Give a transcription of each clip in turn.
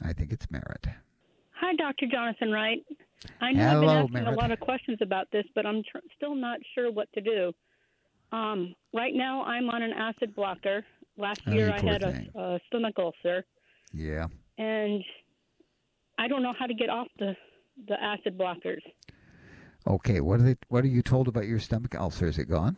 I think it's Merritt. Hi, Dr. Jonathan Wright. I know Hello, I've been asking Merritt. a lot of questions about this, but I'm still not sure what to do. Right now, I'm on an acid blocker. Last Oh, year, you I poor had thing. a stomach ulcer, Yeah. and I don't know how to get off the acid blockers. Okay, what are you told about your stomach ulcer? Is it gone?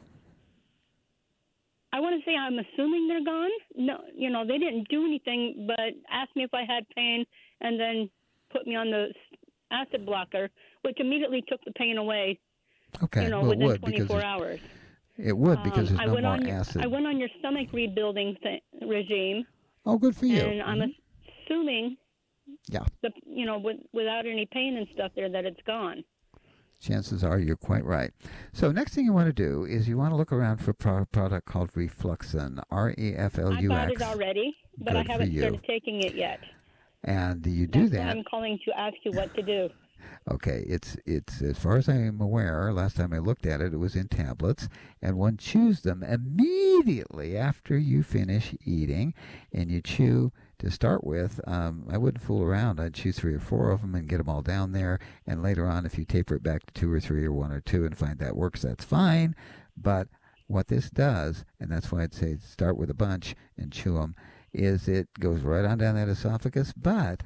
I want to say I'm assuming they're gone. No, they didn't do anything, but asked me if I had pain, and then put me on the acid blocker, which immediately took the pain away. Okay, well, it Within would 24 hours. It would because there's no more acid. I went on your stomach rebuilding regime. Oh, good for you. And I'm assuming, yeah, without any pain and stuff there, that it's gone. Chances are you're quite right. So next thing you want to do is you want to look around for a product called Refluxin, Reflux. I got it already, but I haven't started taking it yet. And you do that. That's why I'm calling to ask you what to do. Okay, it's as far as I'm aware, last time I looked at it, it was in tablets, and one chews them immediately after you finish eating, and you chew to start with. I wouldn't fool around. I'd chew 3 or 4 of them and get them all down there, and later on, if you taper it back to 2 or 3 or 1 or 2 and find that works, that's fine. But what this does, and that's why I'd say start with a bunch and chew them, is it goes right on down that esophagus, but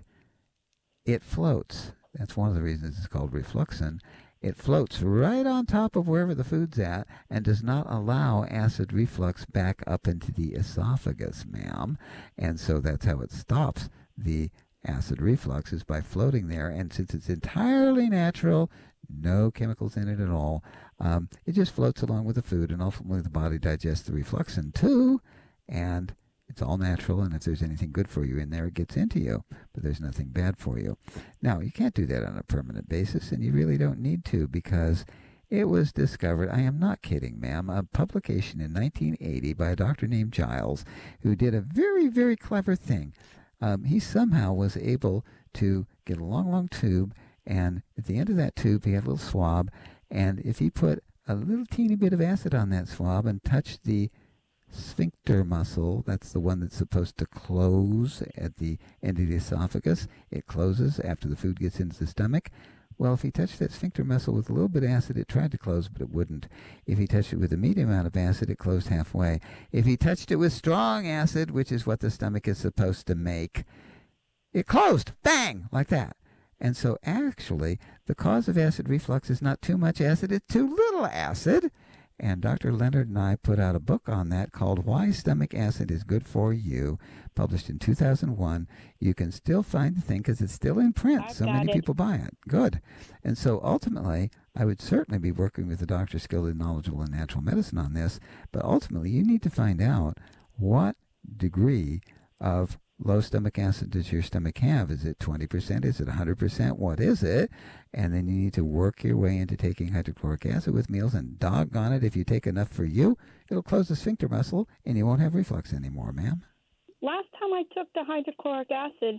it floats. That's one of the reasons it's called Refluxin. It floats right on top of wherever the food's at and does not allow acid reflux back up into the esophagus, ma'am. And so that's how it stops the acid reflux, is by floating there. And since it's entirely natural, no chemicals in it at all, it just floats along with the food, and ultimately the body digests the Refluxin too, and it's all natural, and if there's anything good for you in there, it gets into you, but there's nothing bad for you. Now, you can't do that on a permanent basis, and you really don't need to, because it was discovered, I am not kidding, ma'am, a publication in 1980 by a doctor named Giles, who did a very, very clever thing. He somehow was able to get a long, long tube, and at the end of that tube, he had a little swab, and if he put a little teeny bit of acid on that swab and touched the sphincter muscle, that's the one that's supposed to close at the end of the esophagus. It closes after the food gets into the stomach. Well, if he touched that sphincter muscle with a little bit of acid, it tried to close, but it wouldn't. If he touched it with a medium amount of acid, it closed halfway. If he touched it with strong acid, which is what the stomach is supposed to make, it closed. Bang! Like that. And so actually, the cause of acid reflux is not too much acid, it's too little acid. And Dr. Leonard and I put out a book on that called Why Stomach Acid is Good for You, published in 2001. You can still find the thing because it's still in print. So many people buy it. Good. And so ultimately, I would certainly be working with a doctor skilled and knowledgeable in natural medicine on this, but ultimately you need to find out what degree of low stomach acid does your stomach have? Is it 20%? Is it 100%? What is it? And then you need to work your way into taking hydrochloric acid with meals, and doggone it, if you take enough for you, it'll close the sphincter muscle and you won't have reflux anymore, ma'am. Last time I took the hydrochloric acid,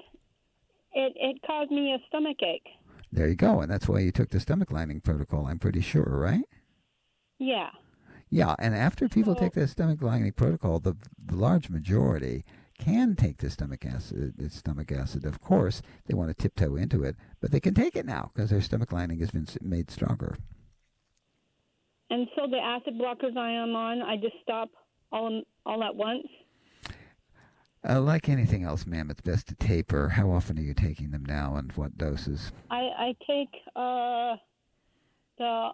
it caused me a stomach ache. There you go, and that's why you took the stomach lining protocol, I'm pretty sure, right? Yeah. Yeah, and after people take the stomach lining protocol, the large majority can take the stomach acid. Of course, they want to tiptoe into it, but they can take it now because their stomach lining has been made stronger. And so the acid blockers I am on, I just stop all at once? Like anything else, ma'am, it's best to taper. How often are you taking them now, and what doses? I take the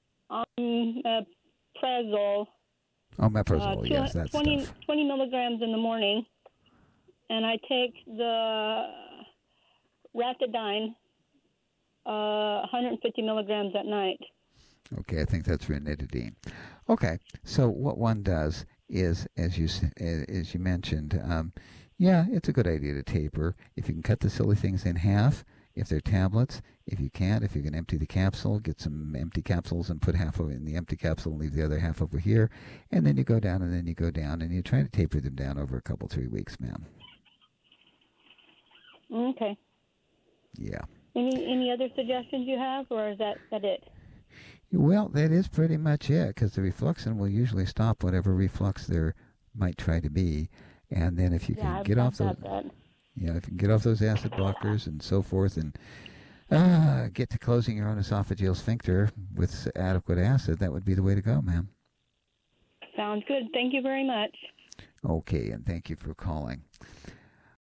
Prezol. Omeprazole, yes, that's 20 milligrams in the morning. And I take the Ratidine, 150 milligrams at night. Okay, I think that's ranitidine. Okay, so what one does is, as you mentioned, yeah, it's a good idea to taper. If you can cut the silly things in half, if they're tablets. If you can't, if you can empty the capsule, get some empty capsules and put half of it in the empty capsule and leave the other half over here. And then you go down, and then you go down, and you try to taper them down over a couple, 3 weeks, ma'am. Okay. Yeah. Any other suggestions you have, or is that it? Well, that is pretty much it, because the Refluxin will usually stop whatever reflux there might try to be. And then if you can get off the... You know, if you can get off those acid blockers and so forth, and get to closing your own esophageal sphincter with adequate acid, that would be the way to go, ma'am. Sounds good. Thank you very much. Okay, and thank you for calling.